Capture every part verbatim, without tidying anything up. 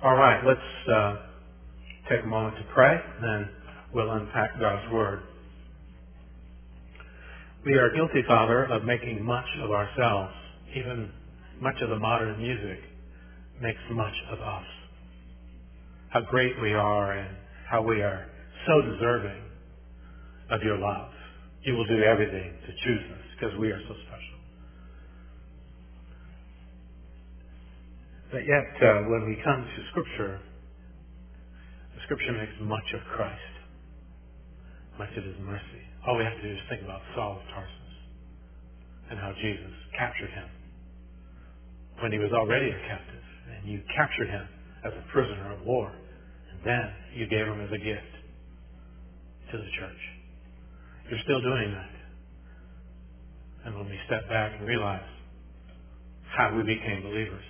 All right, let's uh, take a moment to pray, and then we'll unpack God's Word. We are guilty, Father, of making much of ourselves. Even much of the modern music makes much of us. How great we are and how we are so deserving of your love. You will do everything to choose us because we are so special. But yet, uh, when we come to Scripture, the Scripture makes much of Christ, much of His mercy. All we have to do is think about Saul of Tarsus and how Jesus captured him when he was already a captive, and you captured him as a prisoner of war, and then you gave him as a gift to the church. You're still doing that. And when we step back and realize how we became believers,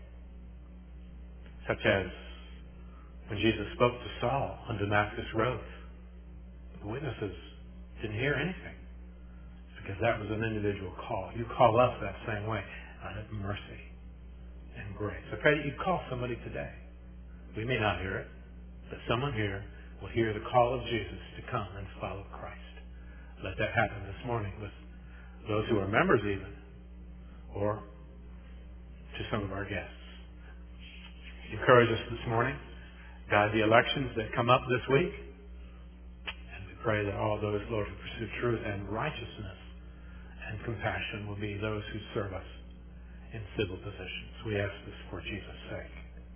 such as when Jesus spoke to Saul on Damascus Road, the witnesses didn't hear anything because that was an individual call. You call us that same way out of mercy and grace. I pray that you call somebody today. We may not hear it, but someone here will hear the call of Jesus to come and follow Christ. Let that happen this morning with those who are members even, or to some of our guests. Encourage us this morning. Guide the elections that come up this week. And we pray that all those, Lord, who pursue truth and righteousness and compassion will be those who serve us in civil positions. We ask this for Jesus' sake.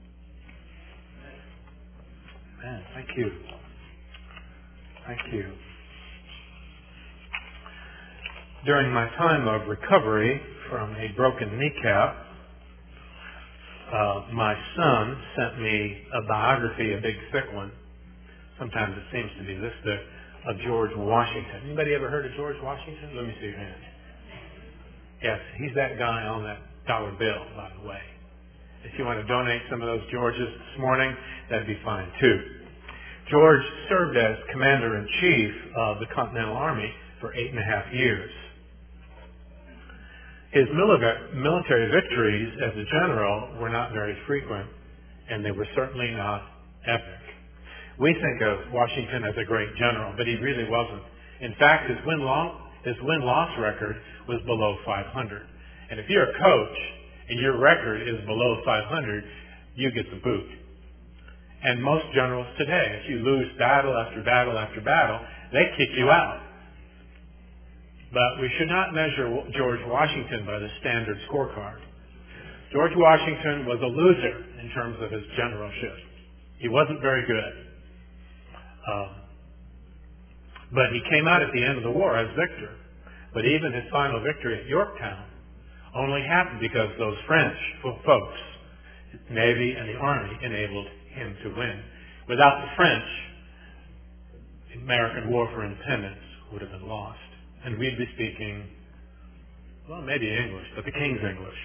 Amen. Thank you. Thank you. During my time of recovery from a broken kneecap, uh, my son sent me a biography, a big thick one. Sometimes it seems to be this thick, of George Washington. Anybody ever heard of George Washington? Let me see your hand. Yes, he's that guy on that dollar bill, by the way. If you want to donate some of those Georges this morning, that'd be fine too. George served as Commander-in-Chief of the Continental Army for eight and a half years. His military victories as a general were not very frequent, and they were certainly not epic. We think of Washington as a great general, but he really wasn't. In fact, his win-loss his win-loss record was below five hundred. And if you're a coach and your record is below five hundred, you get the boot. And most generals today, if you lose battle after battle after battle, they kick you out. But we should not measure George Washington by the standard scorecard. George Washington was a loser in terms of his generalship. He wasn't very good. Um, but he came out at the end of the war as victor. But even his final victory at Yorktown only happened because those French folks, Navy and the Army, enabled him to win. Without the French, the American War for Independence would have been lost. And we'd be speaking, well, maybe English, but the King's English.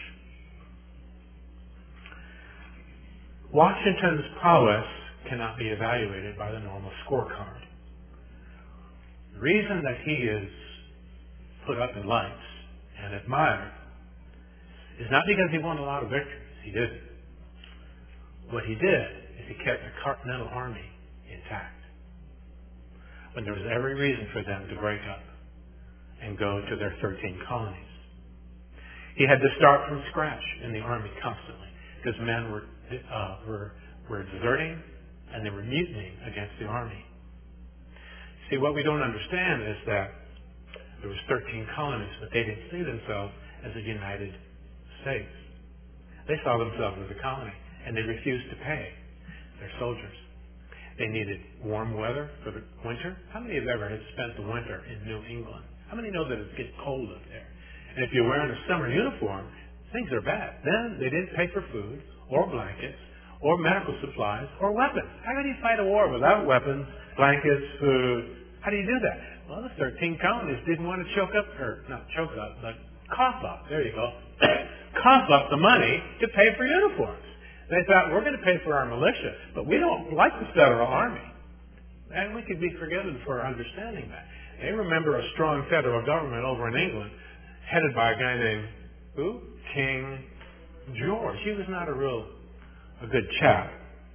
Washington's prowess cannot be evaluated by the normal scorecard. The reason that he is put up in lights and admired is not because he won a lot of victories. He didn't. What he did is he kept the Continental Army intact when there was every reason for them to break up and go to their thirteen colonies. He had to start from scratch in the Army constantly because men were, uh, were, were deserting and they were mutinying against the Army. See, what we don't understand is that there was thirteen colonies, but they didn't see themselves as a United States. They saw themselves as a colony, and they refused to pay their soldiers. They needed warm weather for the winter. How many have ever had spent the winter in New England? How many know that it gets cold up there? And if you're wearing a summer uniform, things are bad. Then they didn't pay for food or blankets or medical supplies or weapons. How do you fight a war without weapons, blankets, food? How do you do that? Well, the thirteen colonies didn't want to choke up, or not choke up, but cough up. There you go. Cough up the money to pay for uniforms. They thought, we're going to pay for our militia, but we don't like the federal army. And we could be forgiven for understanding that. They remember a strong federal government over in England, headed by a guy named, who? King George. He was not a real, a good chap.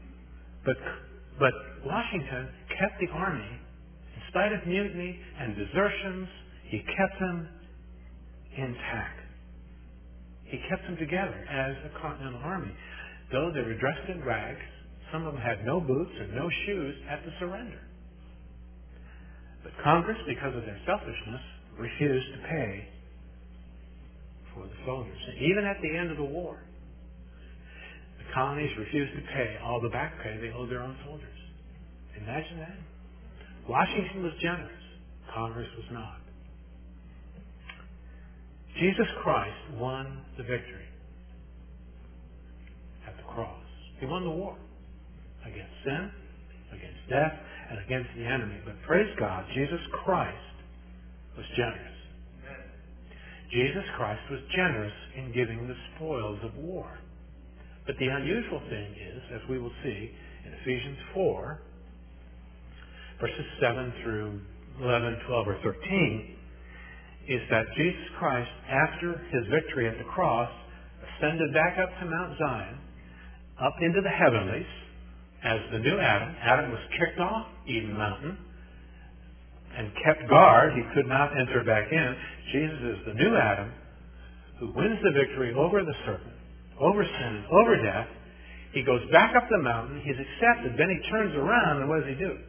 But, but Washington kept the army, in spite of mutiny and desertions, he kept them intact. He kept them together as a Continental Army. Though they were dressed in rags, some of them had no boots and no shoes at the surrender. But Congress, because of their selfishness, refused to pay for the soldiers. And even at the end of the war, the colonies refused to pay all the back pay they owed their own soldiers. Imagine that. Washington was generous. Congress was not. Jesus Christ won the victory at the cross. He won the war against sin, against death, and against the enemy. But praise God, Jesus Christ was generous. Jesus Christ was generous in giving the spoils of war. But the unusual thing is, as we will see in Ephesians four, verses seven through eleven, twelve, or thirteen, is that Jesus Christ, after his victory at the cross, ascended back up to Mount Zion, up into the heavenlies, as the new Adam. Adam was kicked off Eden Mountain and kept guard. He could not enter back in. Jesus is the new Adam who wins the victory over the serpent, over sin, and over death. He goes back up the mountain. He's accepted. Then he turns around, and what does he do?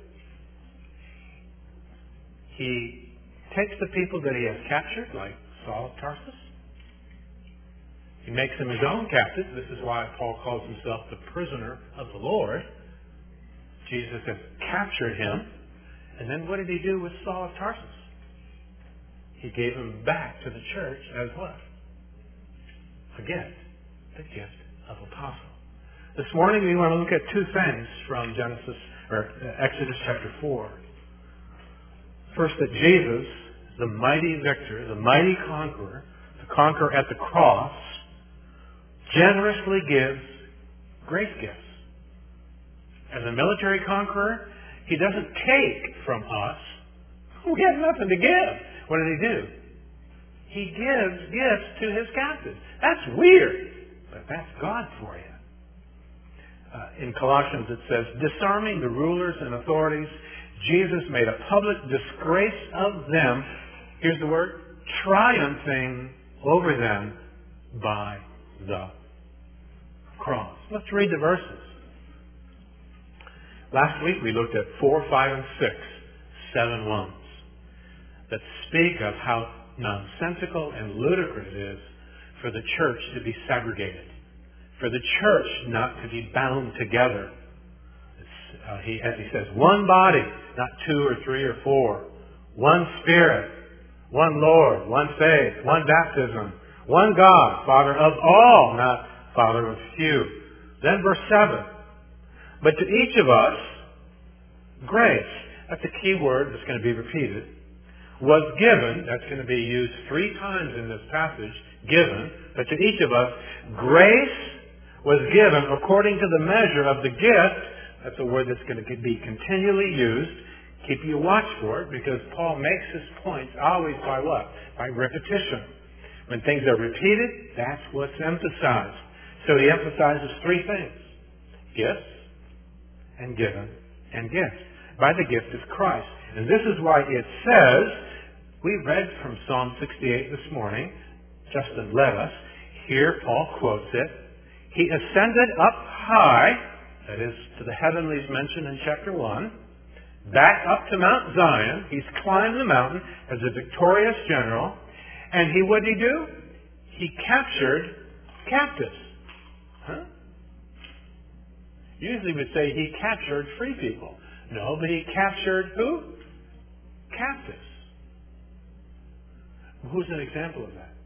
He takes the people that he has captured, like Saul of Tarsus. He makes them his own captive. This is why Paul calls himself the prisoner of the Lord. Jesus has captured him. And then what did he do with Saul of Tarsus? He gave him back to the church as what? A gift. The gift of apostle. This morning we want to look at two things from Genesis or Exodus chapter four. First, that Jesus, the mighty victor, the mighty conqueror, the conqueror at the cross, generously gives grace gifts. As a military conqueror, he doesn't take from us. We have nothing to give. What did he do? He gives gifts to his captives. That's weird, but that's God for you. Uh, in Colossians it says, disarming the rulers and authorities, Jesus made a public disgrace of them. Here's the word, triumphing over them by the cross. Let's read the verses. Last week we looked at four, five, and six, seven ones that speak of how nonsensical and ludicrous it is for the church to be segregated, for the church not to be bound together. Uh, he, as he says, one body, not two or three or four. One Spirit, one Lord, one faith, one baptism, one God, Father of all, not Father of few. Then verse seven. But to each of us, grace, that's a key word that's going to be repeated, was given, that's going to be used three times in this passage, given, but to each of us, grace was given according to the measure of the gift. That's a word that's going to be continually used. Keep your watch for it, because Paul makes his points always by what? By repetition. When things are repeated, that's what's emphasized. So he emphasizes three things. Gifts, and given, and gift. By the gift is Christ. And this is why it says, we read from Psalm sixty-eight this morning, Justin led us. Here Paul quotes it. He ascended up high, that is, to the heavenlies mentioned in chapter one, back up to Mount Zion. He's climbed the mountain as a victorious general. And he, what did he do? He captured captives. Huh? Usually we'd say he captured free people. No, but he captured who? Captives. Who's an example of that?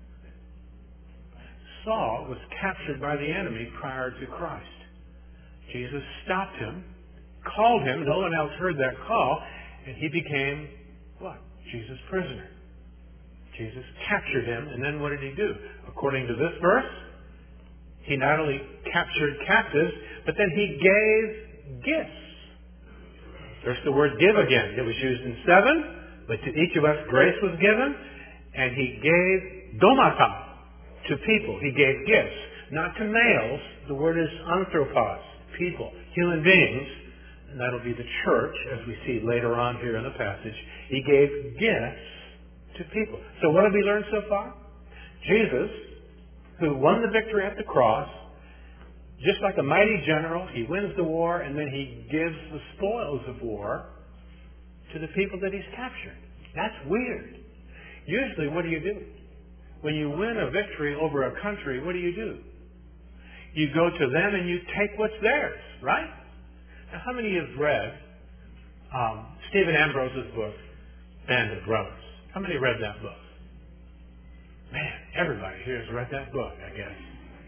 Saul was captured by the enemy prior to Christ. Jesus stopped him, called him, no one else heard that call, and he became, what? Jesus' prisoner. Jesus captured him, and then what did he do? According to this verse, he not only captured captives, but then he gave gifts. There's the word give again. It was used in seven, but to each of us grace was given, and he gave domata to people. He gave gifts, not to males. The word is anthropos, people, human beings, and that'll be the church, as we see later on here in the passage. He gave gifts to people. So what have we learned so far? Jesus, who won the victory at the cross, just like a mighty general, he wins the war, and then he gives the spoils of war to the people that he's captured. That's weird. Usually, what do you do? When you win a victory over a country, what do you do? You go to them and you take what's theirs, right? Now, how many have read um, Stephen Ambrose's book, Band of Brothers? How many read that book? Man, everybody here has read that book, I guess.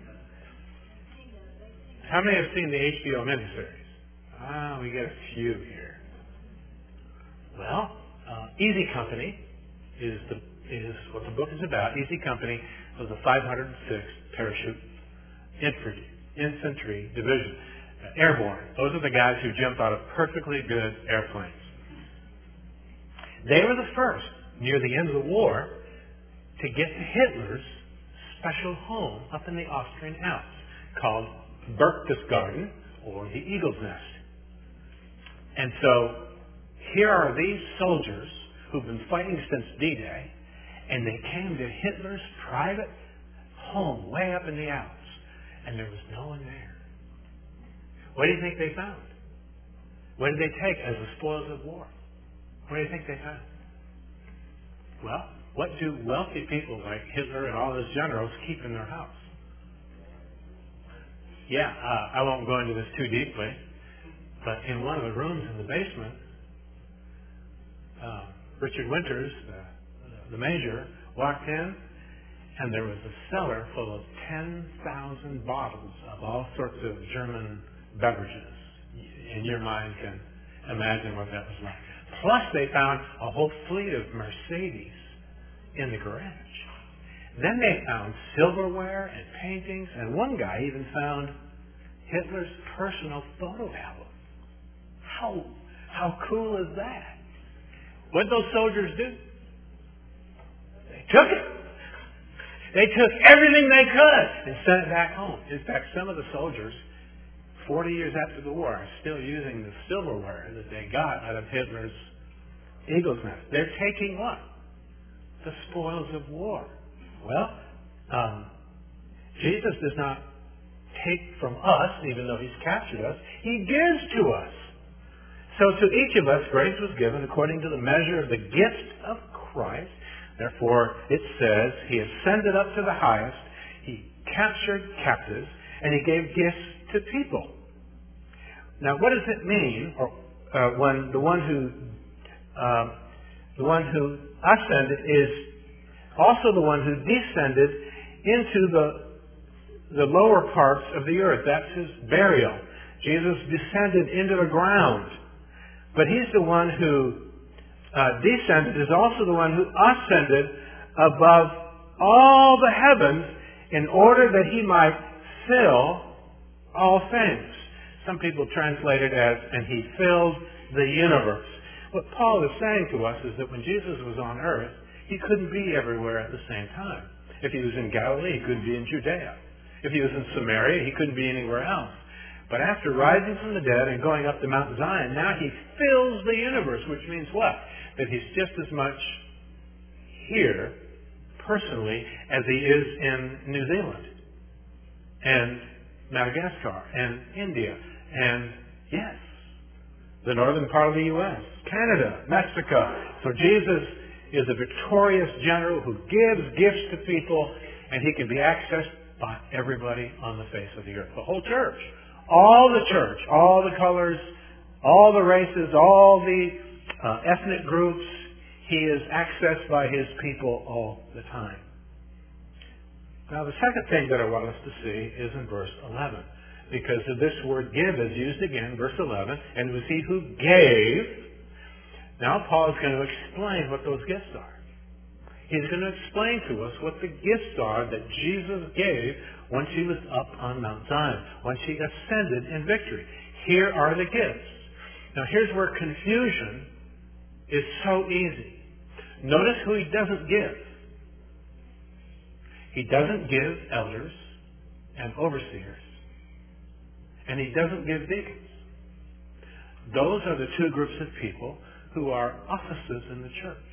How many have seen the H B O miniseries? Ah, we get a few here. Well, uh, Easy Company is the is what the book is about. Easy Company was the five hundred sixth Parachute Infantry, Infantry Division. Uh, airborne. Those are the guys who jumped out of perfectly good airplanes. They were the first, near the end of the war, to get to Hitler's special home up in the Austrian Alps called Berchtesgaden, or the Eagle's Nest. And so here are these soldiers who've been fighting since D-Day, and they came to Hitler's private home way up in the Alps, and there was no one there. What do you think they found? What did they take as the spoils of war? What do you think they found? Well, what do wealthy people like Hitler and all his generals keep in their house? Yeah, uh, I won't go into this too deeply, but in one of the rooms in the basement, uh, Richard Winters, the, the major, walked in, and there was a cellar full of ten thousand bottles of all sorts of German beverages. And your mind can imagine what that was like. Plus, they found a whole fleet of Mercedes in the garage. Then they found silverware and paintings, and one guy even found Hitler's personal photo album. How, how cool is that? What did those soldiers do? They took it. They took everything they could and sent it back home. In fact, some of the soldiers, forty years after the war, are still using the silverware that they got out of Hitler's Eagle's Nest. They're taking what? The spoils of war. Well, um, Jesus does not take from us, even though he's captured us. He gives to us. So to each of us, grace was given according to the measure of the gift of Christ. Therefore, it says, he ascended up to the highest, he captured captives, and he gave gifts to people. Now, what does it mean or, uh, when the one who uh, the one who ascended is also the one who descended into the the lower parts of the earth? That's his burial. Jesus descended into the ground, but he's the one who uh, descended is also the one who ascended above all the heavens in order that he might fill all things. Some people translate it as, and he filled the universe. What Paul is saying to us is that when Jesus was on earth, he couldn't be everywhere at the same time. If he was in Galilee, he couldn't be in Judea. If he was in Samaria, he couldn't be anywhere else. But after rising from the dead and going up to Mount Zion, now he fills the universe, which means what? That he's just as much here, personally, as he is in New Zealand and Madagascar and India and, yes, the northern part of the U S, Canada, Mexico. So Jesus is a victorious general who gives gifts to people, and he can be accessed by everybody on the face of the earth. The whole church. All the church. All the colors. All the races. All the uh, ethnic groups. He is accessed by his people all the time. Now, the second thing that I want us to see is in verse eleven. Because of this word give is used again, verse eleven. And it was he who gave. Now, Paul is going to explain what those gifts are. He's going to explain to us what the gifts are that Jesus gave once he was up on Mount Zion, once he ascended in victory. Here are the gifts. Now, here's where confusion is so easy. Notice who he doesn't give. He doesn't give elders and overseers and he doesn't give deacons. Those are the two groups of people who are offices in the church.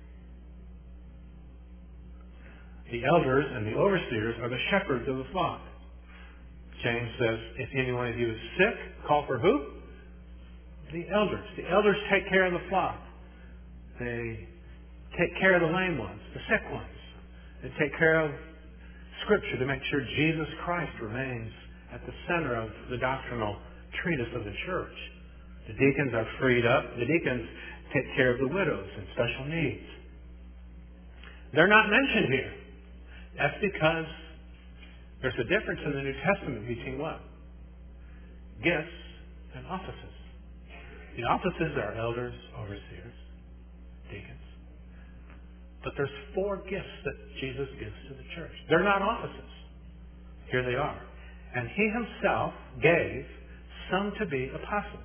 The elders and the overseers are the shepherds of the flock. James says, if any one of you is sick, call for who? The elders. The elders take care of the flock. They take care of the lame ones, the sick ones. They take care of Scripture to make sure Jesus Christ remains at the center of the doctrinal treatise of the church. The deacons are freed up. The deacons take care of the widows and special needs. They're not mentioned here. That's because there's a difference in the New Testament between what? Gifts and offices. The offices are elders, overseers, deacons. But there's four gifts that Jesus gives to the church. They're not offices. Here they are. And he himself gave some to be apostles.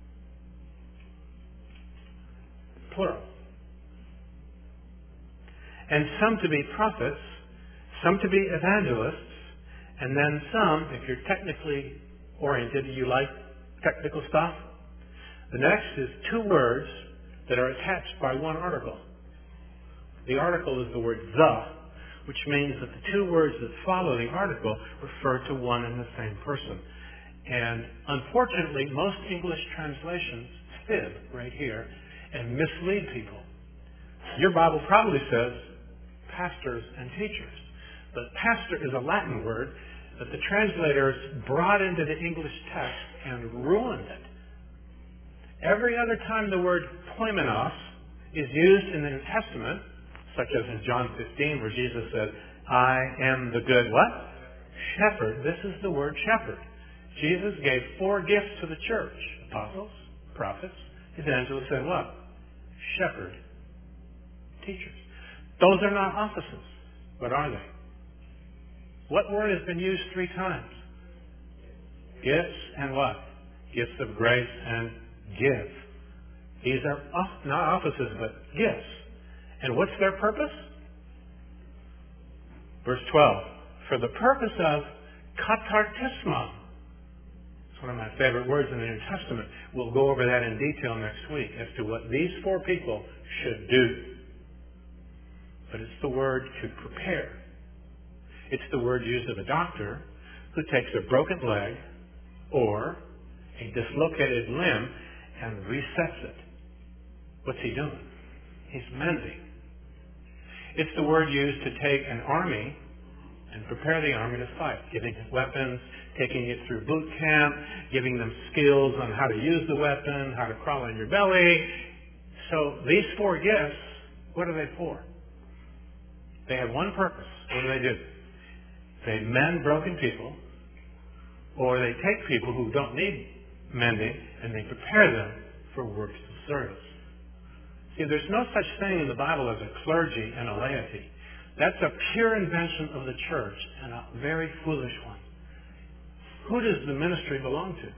Plural. And some to be prophets, some to be evangelists, and then some, if you're technically oriented, you like technical stuff, the next is two words that are attached by one article. The article is the word the, which means that the two words that follow the article refer to one and the same person. And unfortunately, most English translations fib right here and mislead people. Your Bible probably says pastors and teachers. But pastor is a Latin word that the translators brought into the English text and ruined it. Every other time the word poimenos is used in the New Testament, such as in John fifteen where Jesus said, I am the good what? Shepherd. This is the word shepherd. Jesus gave four gifts to the church. Apostles, prophets, evangelists, and what? Shepherd. Teachers. Those are not offices. What are they? What word has been used three times? Gifts and what? Gifts of grace and give. These are off, not offices, but gifts. And what's their purpose? Verse twelve. For the purpose of katartisma. It's one of my favorite words in the New Testament. We'll go over that in detail next week as to what these four people should do. But it's the word to prepare. It's the word used of a doctor who takes a broken leg or a dislocated limb and resets it. What's he doing? He's mending. It's the word used to take an army and prepare the army to fight, giving it weapons, taking it through boot camp, giving them skills on how to use the weapon, how to crawl on your belly. So these four gifts, what are they for? They have one purpose. What do they do? They mend broken people, or they take people who don't need mending, and they prepare them for works of service. See, there's no such thing in the Bible as a clergy and a laity. That's a pure invention of the church, and a very foolish one. Who does the ministry belong to?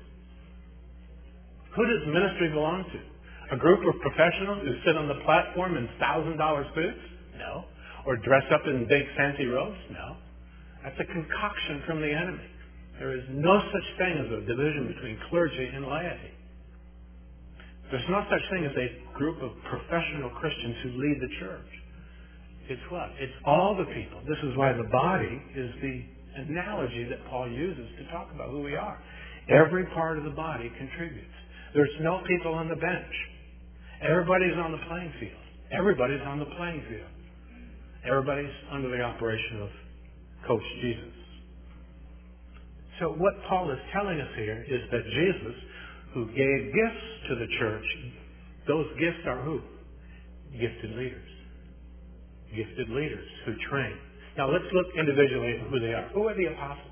Who does the ministry belong to? A group of professionals who sit on the platform in one thousand dollar suits? No. Or dress up in big fancy robes? No. That's a concoction from the enemy. There is no such thing as a division between clergy and laity. There's no such thing as a group of professional Christians who lead the church. It's what? It's all the people. This is why the body is the analogy that Paul uses to talk about who we are. Every part of the body contributes. There's no people on the bench. Everybody's on the playing field. Everybody's on the playing field. Everybody's under the operation of Coach Jesus. So what Paul is telling us here is that Jesus, who gave gifts to the church, those gifts are who? Gifted leaders. Gifted leaders who train. Now let's look individually at who they are. Who are the apostles?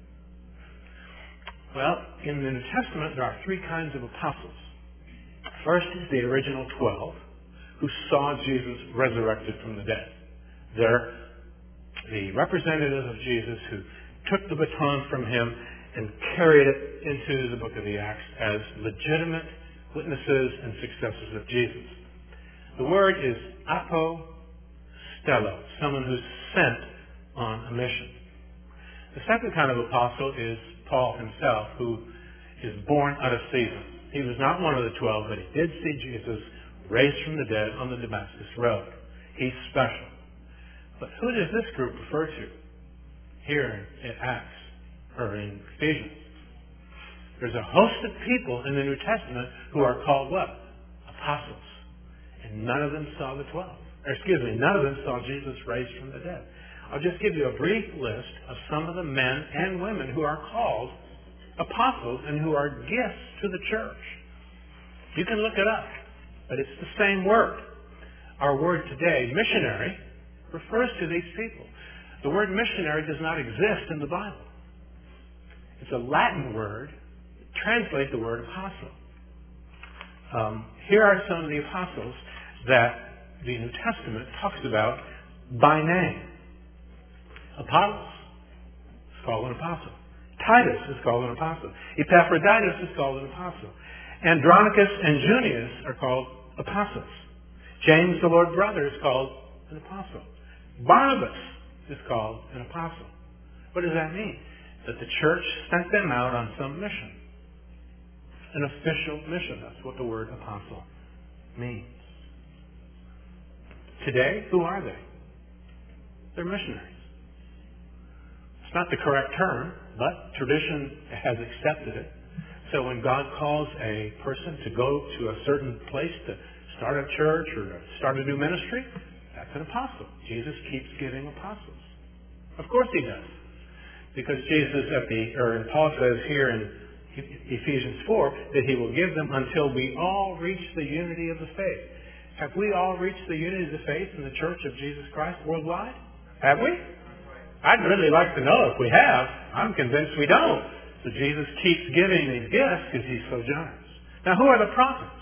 Well, in the New Testament there are three kinds of apostles. First is the original twelve who saw Jesus resurrected from the dead. They're the representatives of Jesus who took the baton from him and carried it into the book of the Acts as legitimate witnesses and successors of Jesus. The word is apostello, someone who's sent on a mission. The second kind of apostle is Paul himself, who is born out of season. He was not one of the twelve, but he did see Jesus raised from the dead on the Damascus Road. He's special. But who does this group refer to here in Acts or in Ephesians? There's a host of people in the New Testament who are called what? Apostles. And none of them saw the twelve. Or excuse me, none of them saw Jesus raised from the dead. I'll just give you a brief list of some of the men and women who are called apostles and who are gifts to the church. You can look it up, but it's the same word. Our word today, missionary, refers to these people. The word missionary does not exist in the Bible. It's a Latin word. Translate the word apostle. Um, here are some of the apostles that the New Testament talks about by name. Apollos is called an apostle. Titus is called an apostle. Epaphroditus is called an apostle. Andronicus and Junius are called apostles. James, the Lord's brother, is called an apostle. Barnabas is called an apostle. What does that mean? That the church sent them out on some mission. An official mission. That's what the word apostle means. Today, who are they? They're missionaries. It's not the correct term, but tradition has accepted it. So when God calls a person to go to a certain place to start a church or to start a new ministry, that's an apostle. Jesus keeps giving apostles. Of course he does. Because Jesus at the, or Paul says here in Ephesians four, that he will give them until we all reach the unity of the faith. Have we all reached the unity of the faith in the Church of Jesus Christ worldwide? Have we? I'd really like to know if we have. I'm convinced we don't. So Jesus keeps giving these gifts because he's so generous. Now, who are the prophets?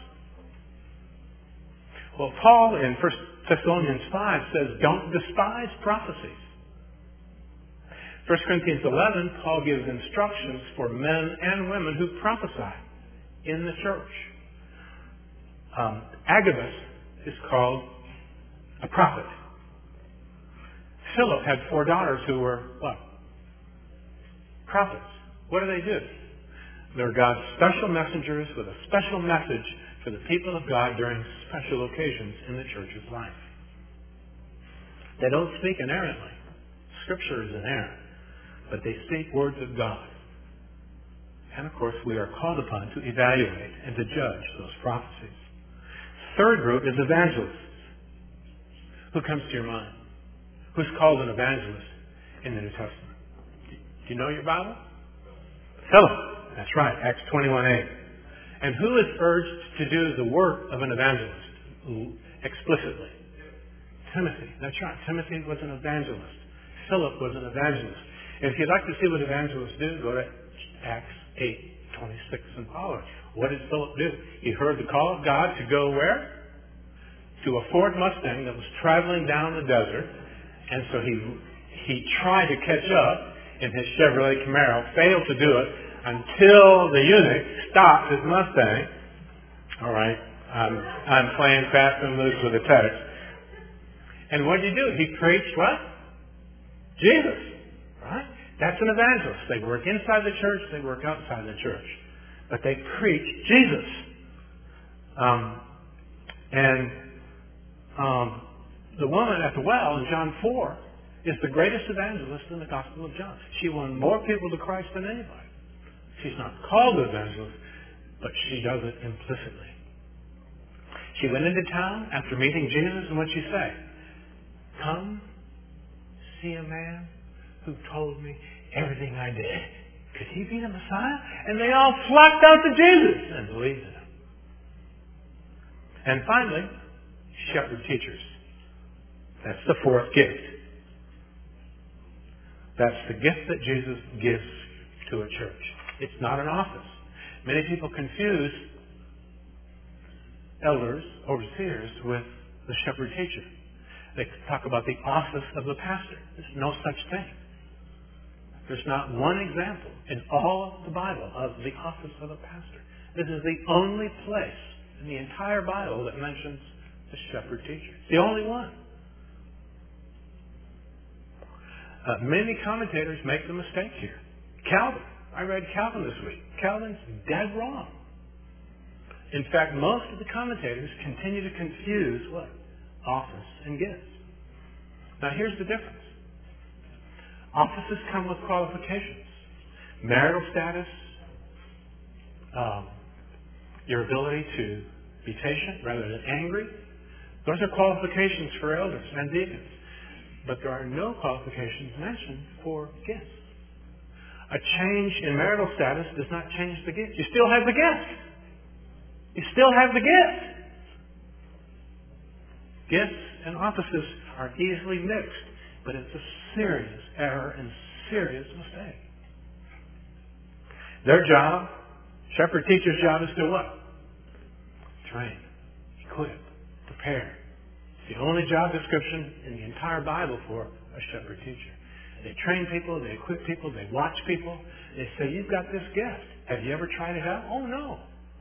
Well, Paul in First Thessalonians five says, don't despise prophecies. First Corinthians eleven, Paul gives instructions for men and women who prophesy in the church. Um, Agabus is called a prophet. Philip had four daughters who were what? Prophets. What do they do? They're God's special messengers with a special message for the people of God during special occasions in the church's life. They don't speak inerrantly. Scripture is inerrant. But they speak words of God. And of course, we are called upon to evaluate and to judge those prophecies. Third group is evangelists. Who comes to your mind? Who's called an evangelist in the New Testament? Do you know your Bible? Philip. That's right, Acts twenty-one eight. And who is urged to do the work of an evangelist explicitly? Timothy. That's right, Timothy was an evangelist. Philip was an evangelist. And if you'd like to see what evangelists do, go to Acts eight twenty-six and following. What did Philip do? He heard the call of God to go where? To a Ford Mustang that was traveling down the desert. And so he he tried to catch up in his Chevrolet Camaro, failed to do it until the eunuch stopped his Mustang. All right, I'm, I'm playing fast and loose with the text. And what did he do? He preached what? Jesus. Right? That's an evangelist. They work inside the church, they work outside the church. But they preach Jesus. Um, and um, the woman at the well in John four is the greatest evangelist in the Gospel of John. She won more people to Christ than anybody. She's not called an evangelist, but she does it implicitly. She went into town after meeting Jesus, and what'd she say? Come see a man who told me everything I did. Could he be the Messiah? And they all flocked out to Jesus and believed in him. And finally, shepherd teachers. That's the fourth gift. That's the gift that Jesus gives to a church. It's not an office. Many people confuse elders, overseers, with the shepherd teacher. They talk about the office of the pastor. There's no such thing. There's not one example in all of the Bible of the office of a pastor. This is the only place in the entire Bible that mentions the shepherd teacher. It's the only one. Uh, many commentators make the mistake here. Calvin. I read Calvin this week. Calvin's dead wrong. In fact, most of the commentators continue to confuse what? Office and gifts. Now here's the difference. Offices come with qualifications. Marital status, um, your ability to be patient rather than angry. Those are qualifications for elders and deacons. But there are no qualifications mentioned for gifts. A change in marital status does not change the gift. You still have the gift. You still have the gift. Gifts and offices are easily mixed, but it's a serious error and serious mistake. Their job, shepherd teacher's job, is to what? Train, equip, prepare. It's the only job description in the entire Bible for a shepherd teacher. They train people, they equip people, they watch people. They say, you've got this gift. Have you ever tried it out? Oh, no.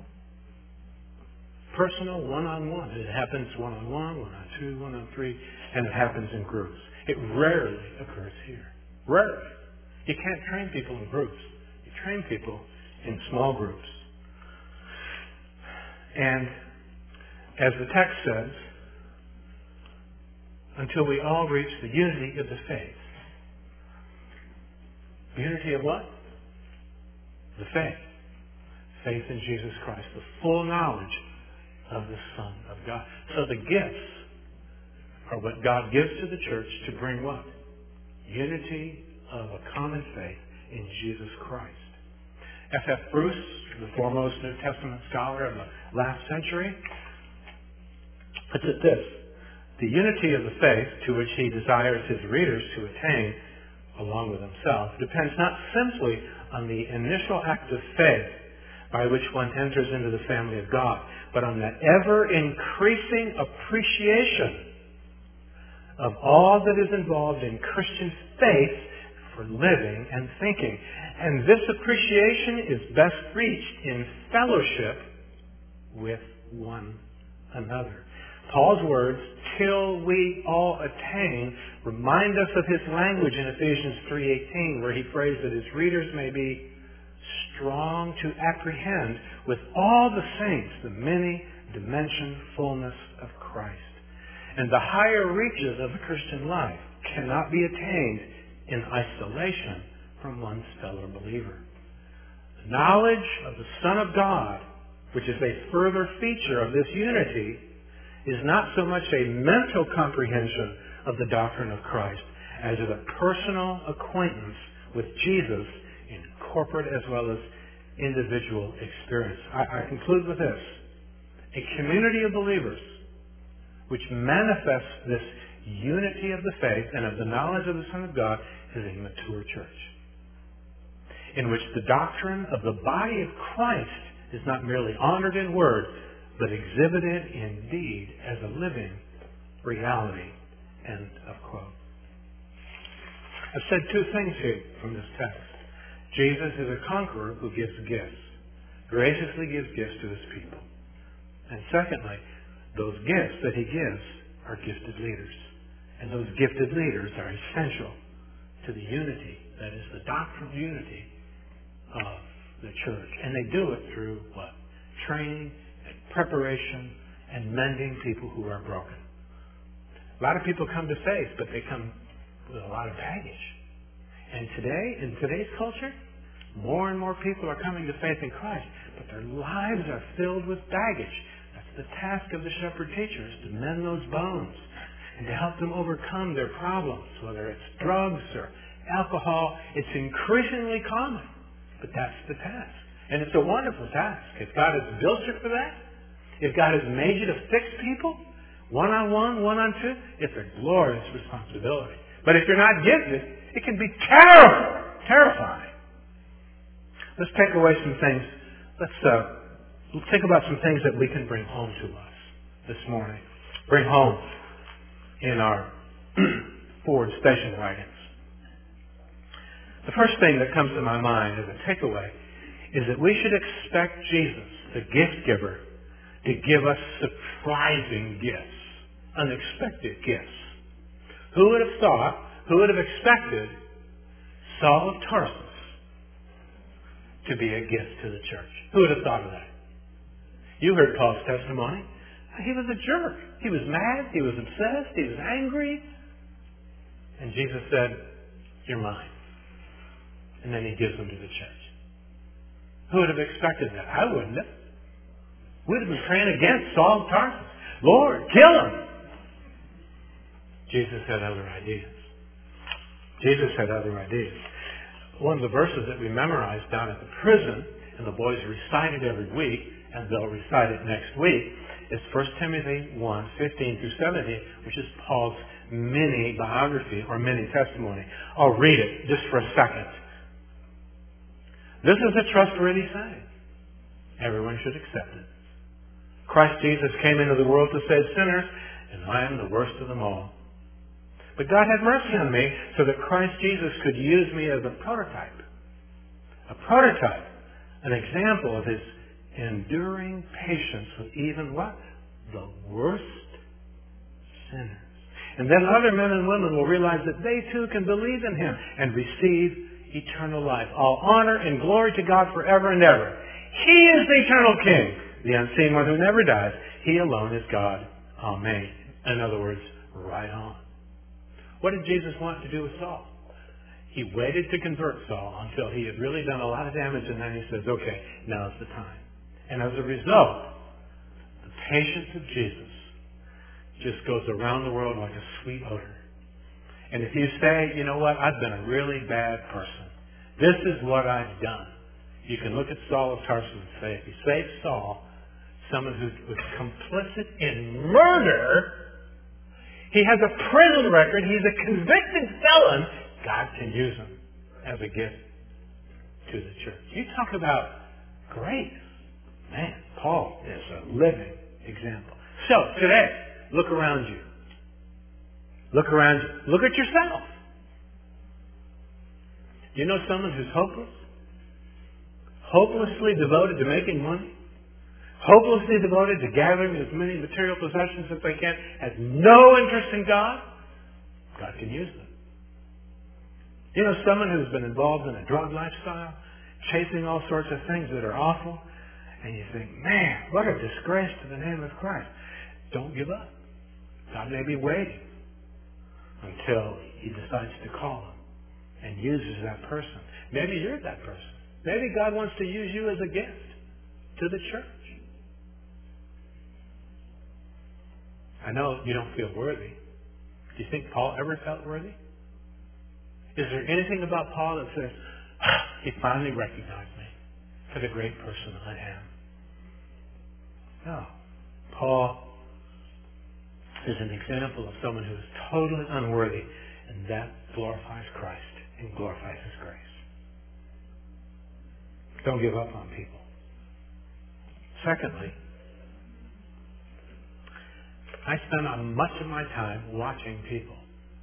Personal, one-on-one. It happens one-on-one, one-on-two, one-on-three, and it happens in groups. It rarely occurs here. Rarely. You can't train people in groups. You train people in small groups. And as the text says, until we all reach the unity of the faith. Unity of what? The faith. Faith in Jesus Christ. The full knowledge of the Son of God. So the gifts are what God gives to the church to bring what? Unity of a common faith in Jesus Christ. F F Bruce, the foremost New Testament scholar of the last century, puts it this: the unity of the faith to which he desires his readers to attain, along with himself, depends not simply on the initial act of faith by which one enters into the family of God, but on the ever-increasing appreciation of all that is involved in Christian faith for living and thinking. And this appreciation is best reached in fellowship with one another. Paul's words, till we all attain, remind us of his language in Ephesians three eighteen, where he prays that his readers may be strong to apprehend with all the saints the many-dimensioned fullness of Christ. And the higher reaches of the Christian life cannot be attained in isolation from one's fellow believer. The knowledge of the Son of God, which is a further feature of this unity, is not so much a mental comprehension of the doctrine of Christ as is a personal acquaintance with Jesus in corporate as well as individual experience. I, I conclude with this. A community of believers which manifests this unity of the faith and of the knowledge of the Son of God is a mature church, in which the doctrine of the body of Christ is not merely honored in word, but exhibited in deed as a living reality. End of quote. I've said two things here from this text. Jesus is a conqueror who gives gifts, graciously gives gifts to his people. And secondly, those gifts that he gives are gifted leaders. And those gifted leaders are essential to the unity, that is the doctrinal unity of the church. And they do it through what? Training and preparation and mending people who are broken. A lot of people come to faith, but they come with a lot of baggage. And today, in today's culture, more and more people are coming to faith in Christ, but their lives are filled with baggage. That's the task of the shepherd teachers, to mend those bones and to help them overcome their problems, whether it's drugs or alcohol. It's increasingly common, but that's the task. And it's a wonderful task. If God has built you for that, if God has made you to fix people, one-on-one, one-on-two, it's a glorious responsibility. But if you're not gifted, it can be terrible, terrifying. Let's take away some things. Let's, uh, let's think about some things that we can bring home to us this morning. Bring home in our Ford station wagons. The first thing that comes to my mind as a takeaway is that we should expect Jesus, the gift giver, to give us surprising gifts, unexpected gifts. Who would have thought, who would have expected Saul of Tarsus to be a gift to the church. Who would have thought of that? You heard Paul's testimony. He was a jerk. He was mad. He was obsessed. He was angry. And Jesus said, "You're mine." And then he gives them to the church. Who would have expected that? I wouldn't have. We'd have been praying against Saul of Tarsus. Lord, kill him. Jesus had other ideas. Jesus had other ideas. One of the verses that we memorized down at the prison, and the boys recite it every week, and they'll recite it next week, is First Timothy one, fifteen through seventeen, which is Paul's mini biography or mini testimony. I'll read it just for a second. This is a trustworthy saying. Everyone should accept it. Christ Jesus came into the world to save sinners, and I am the worst of them all. But God had mercy on me so that Christ Jesus could use me as a prototype. A prototype. An example of His enduring patience with even what? The worst sinners. And then other men and women will realize that they too can believe in Him and receive eternal life. All honor and glory to God forever and ever. He is the eternal King, the unseen one who never dies. He alone is God. Amen. In other words, right on. What did Jesus want to do with Saul? He waited to convert Saul until he had really done a lot of damage, and then he says, okay, now's the time. And as a result, the patience of Jesus just goes around the world like a sweet odor. And if you say, you know what, I've been a really bad person. This is what I've done. You can look at Saul of Tarsus and say, if you save Saul, someone who was complicit in murder, he has a prison record, he's a convicted felon, God can use him as a gift to the church. You talk about grace. Man, Paul is a living example. So, today, look around you. Look around you. Look at yourself. Do you know someone who's hopeless? Hopelessly devoted to making money? Hopelessly devoted to gathering as many material possessions as they can? Has no interest in God? God can use them. You know someone who's been involved in a drug lifestyle, chasing all sorts of things that are awful, and you think, man, what a disgrace to the name of Christ. Don't give up. God may be waiting until He decides to call him and uses that person. Maybe you're that person. Maybe God wants to use you as a gift to the church. I know you don't feel worthy. Do you think Paul ever felt worthy? Is there anything about Paul that says, ah, he finally recognized me for the great person I am? No. Paul is an example of someone who is totally unworthy, and that glorifies Christ and glorifies His grace. Don't give up on people. Secondly, I spend much of my time watching people.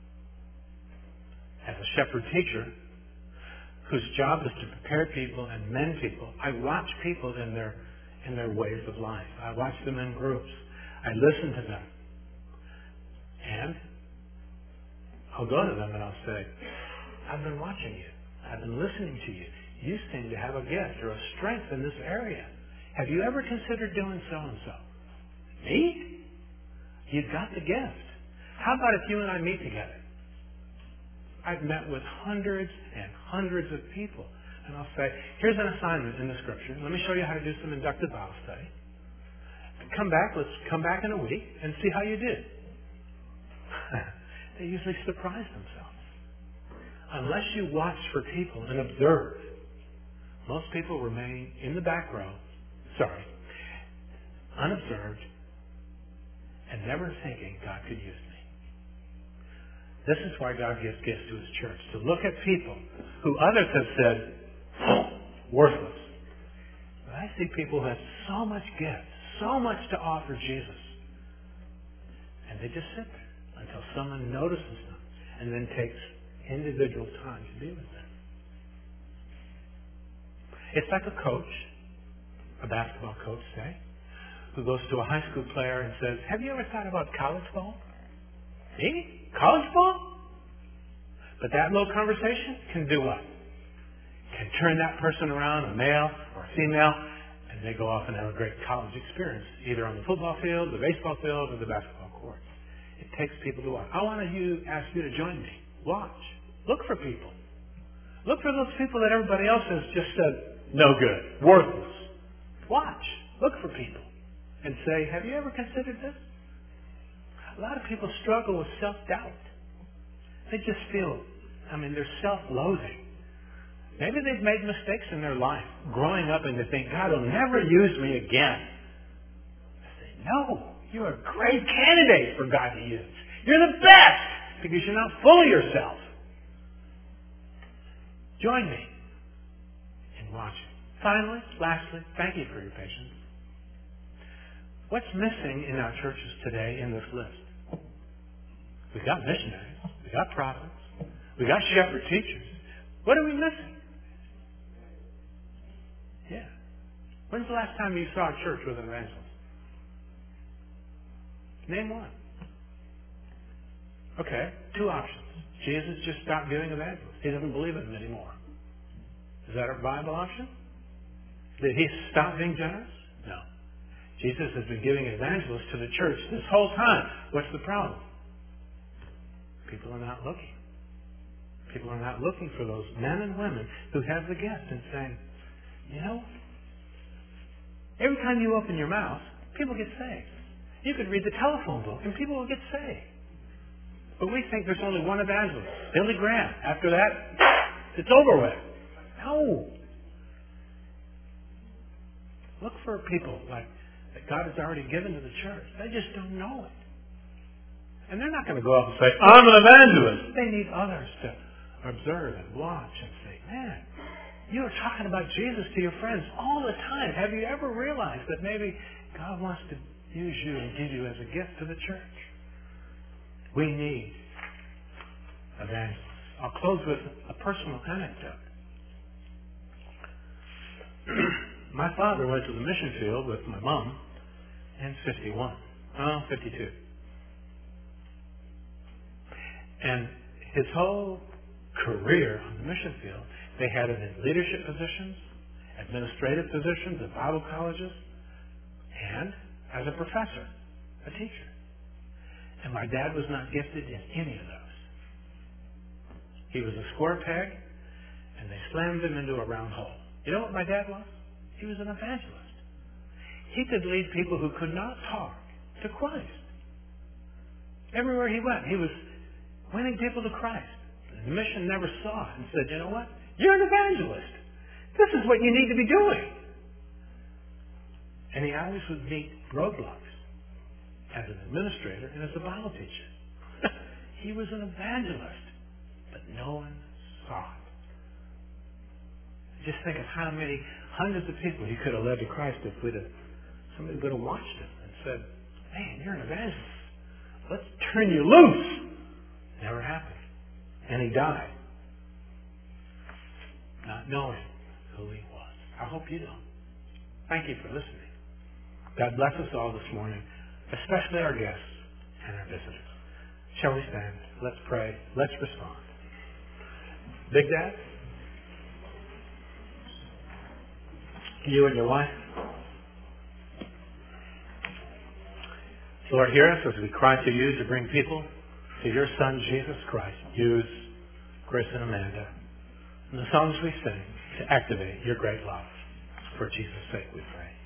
As a shepherd teacher whose job is to prepare people and mend people, I watch people in their in their ways of life. I watch them in groups. I listen to them. And I'll go to them and I'll say, I've been watching you. I've been listening to you. You seem to have a gift or a strength in this area. Have you ever considered doing so-and-so? Me? You've got the gift. How about if you and I meet together? I've met with hundreds and hundreds of people. And I'll say, here's an assignment in the Scripture. Let me show you how to do some inductive Bible study. Come back, let's come back in a week and see how you did. They usually surprise themselves. Unless you watch for people and observe, most people remain in the back row, sorry, unobserved, and never thinking God could use me. This is why God gives gifts to His church, to look at people who others have said, oh, worthless. But I see people who have so much gift, so much to offer Jesus. And they just sit there until someone notices them and then takes individual time to be with them. It's like a coach, a basketball coach, say, who goes to a high school player and says, have you ever thought about college ball? Me? College ball? But that little conversation can do what? and turn that person around, a male or a female, and they go off and have a great college experience, either on the football field, the baseball field, or the basketball court. It takes people to watch. I want to you, ask you to join me. Watch. Look for people. Look for those people that everybody else has just said, no good, worthless. Watch. Look for people. And say, have you ever considered this? A lot of people struggle with self-doubt. They just feel, I mean, they're self-loathing. Maybe they've made mistakes in their life, growing up, and they think, God will never use me again. I say, no, you're a great candidate for God to use. You're the best because you're not full of yourself. Join me in watching. Finally, lastly, thank you for your patience. What's missing in our churches today in this list? We got missionaries. We got prophets. We got shepherd teachers. What are we missing? Yeah. When's the last time you saw a church with an evangelist? Name one. Okay, two options. Jesus just stopped doing evangelists. He doesn't believe in them anymore. Is that a viable option? Did he stop being generous? No. Jesus has been giving evangelists to the church this whole time. What's the problem? People are not looking. People are not looking for those men and women who have the gift and saying, you know, every time you open your mouth, people get saved. You could read the telephone book and people will get saved. But we think there's only one evangelist, Billy Graham. After that, it's over with. No. Look for people like that God has already given to the church. They just don't know it. And they're not going to go up and say, I'm an evangelist. They need others to observe and watch and say, man, you are talking about Jesus to your friends all the time. Have you ever realized that maybe God wants to use you and give you as a gift to the church? We need evangelists. I'll close with a personal anecdote. My father went to the mission field with my mom in fifty-one. Oh, fifty-two. And his whole career on the mission field, they had him in leadership positions, administrative positions at Bible colleges, and as a professor, a teacher. And my dad was not gifted in any of those. He was a square peg, and they slammed him into a round hole. You know what my dad was? He was an evangelist. He could lead people who could not talk to Christ. Everywhere he went, he was winning people to Christ. The mission never saw it and said, you know what? You're an evangelist. This is what you need to be doing. And he always would meet roadblocks as an administrator and as a Bible teacher. He was an evangelist, but no one saw it. Just think of how many hundreds of people he could have led to Christ if we'd have, somebody would have watched him and said, man, you're an evangelist. Let's turn you loose. Never happened. And he died, not knowing who he was. I hope you don't. Thank you for listening. God bless us all this morning, especially our guests and our visitors. Shall we stand? Let's pray. Let's respond. Big Dad, you and your wife, Lord, hear us as we cry to you to bring people to your Son, Jesus Christ. Use Chris and Amanda and the songs we sing to activate your great love. For Jesus' sake we pray.